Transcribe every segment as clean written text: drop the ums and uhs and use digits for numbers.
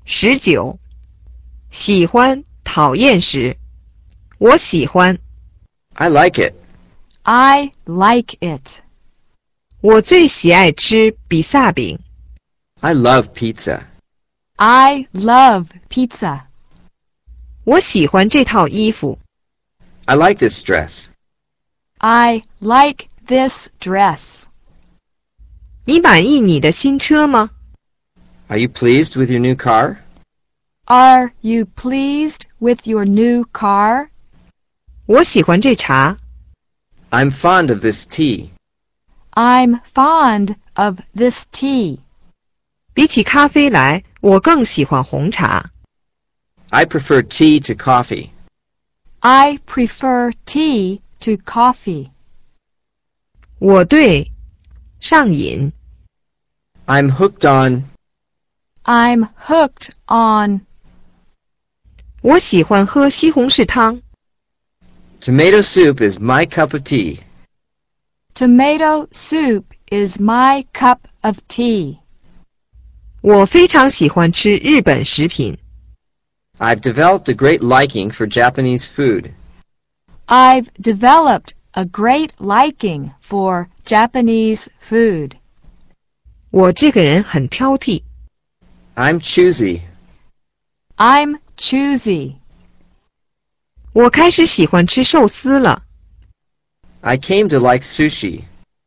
19. 喜欢讨厌时，我喜欢 I like it. I like it. 我最喜爱吃比萨饼。 I love pizza. I love pizza. 我喜欢这套衣服。 I like this dress. I like this dress. 你满意你的新车吗？ Are you pleased with your new car? Are you pleased with your new car? 我喜欢这茶。 I'm fond of this tea. I'm fond of this tea. 比起咖啡来，我更喜欢红茶。 I prefer tea to coffee. I prefer tea to coffee. 我对上瘾。 I'm hooked on. I'm hooked on. 我喜欢喝西红柿汤。 Tomato soup is my cup of tea. Tomato soup is my cup of tea. 我非常喜欢吃日本食品。 I've developed a great liking for Japanese food. I've developed a great liking for Japanese food. 我这个人很挑剔。 I'm choosy. I'm choosy. 我开始喜欢吃寿司了。 I came to like sushi.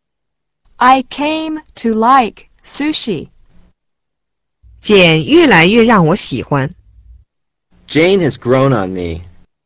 I came to like sushi. 简越来越让我喜欢。 Jane has grown on me.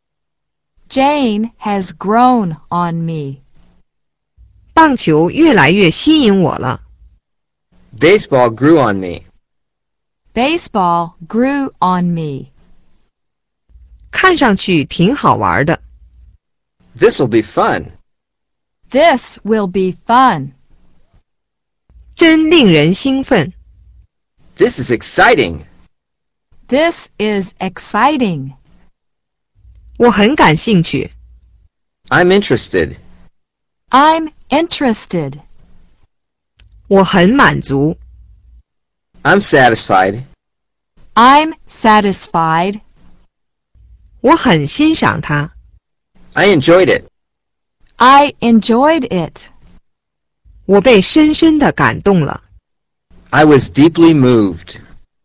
Jane has grown on me. 棒球越来越吸引我了。 Baseball grew on me. Baseball grew on me. 看上去挺好玩的。 This'll be fun. This will be fun. 真令人兴奋。 This is exciting. This is exciting. 我很感兴趣。 I'm interested. I'm interested. 我很满足。 I'm satisfied. I'm satisfied. 我很欣赏它。 I enjoyed it. I enjoyed it. 我被深深地感动了。 I was deeply moved.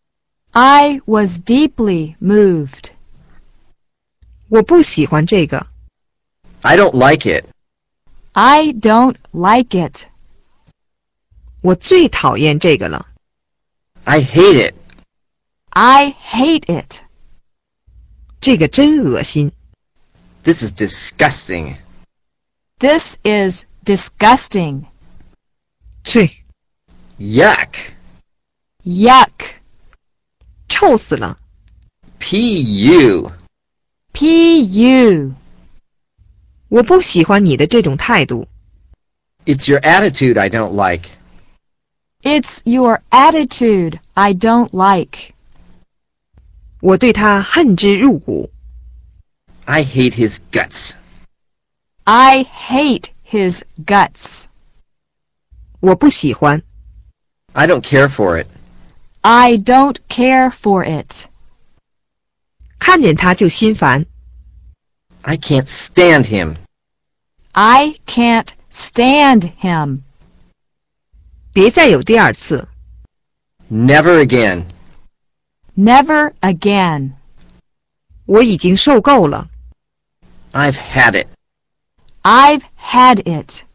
I was deeply moved. 我不喜欢这个。 I don't like it. I don't like it. 我最讨厌这个了。 I hate it. I hate it. 这个真恶心。 This is disgusting. This is disgusting. 切， Yuck. Yuck. 臭死了。 P.U. P.U. 我不喜欢你的这种态度。 It's your attitude I don't like. It's your attitude I don't like. 我对他恨之入骨。 I hate his guts. I hate his guts. 我不喜欢。 I don't care for it. I don't care for it. 看见他就心烦。 I can't stand him. I can't stand him. 别再有第二次。 Never again. Never again. 我已经受够了。 I've had it. I've had it.